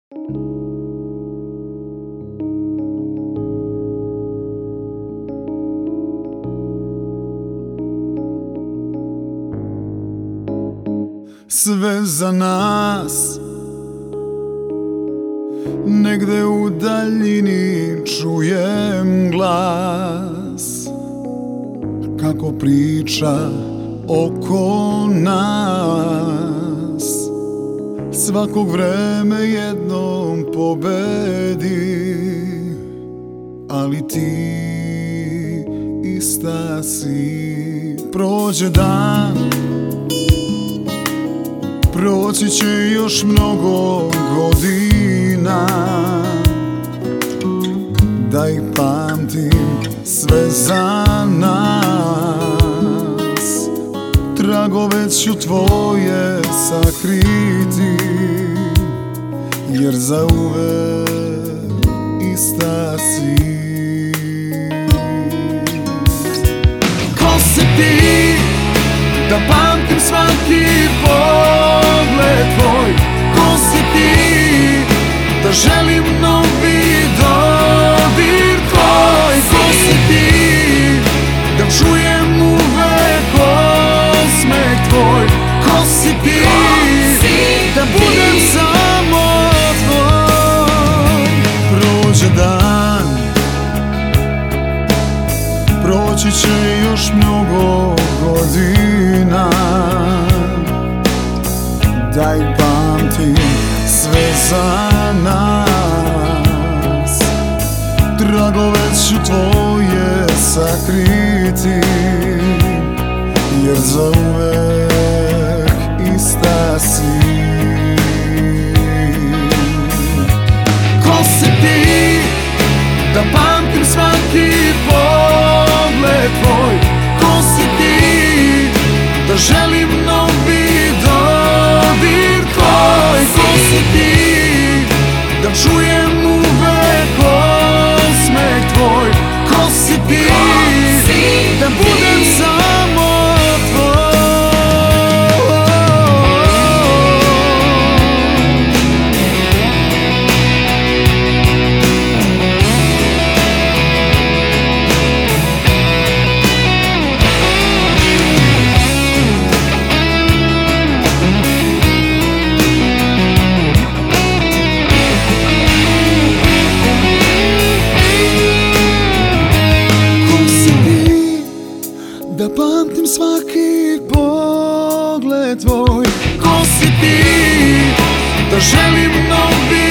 Sve za nas, negde u daljini čujem glas kako priča oko nas. Svakog vreme jednom pobedi, ali ti ista si. Prođe dan, proći će još mnogo godina, da ih pamtim sve za nas. Tragove ću tvoje sakriti, jer zauvek ista si. Ko si ti, da pamtim svaki pogled tvoj? Ko si ti, da želim novi dodir tvoj? Ko si ti, da čujem uvek osmeh tvoj? Ko si ti, da budem samo tvoj? Prođe dan, proći će još mnogo godina, da ih pamtim sve za nas. Tragove ću tvoje sakriti, jer zauvek ista si. Ko si ti, da pamtim svaki pogled tvoj? Ko si ti, da želim novi dodir tvoj? Ko si ti, da čujem uvek osmeh tvoj? Ko si ti, da budem samo tvoj? Da pamtim svaki pogled tvoj? Ko si ti, da želim novi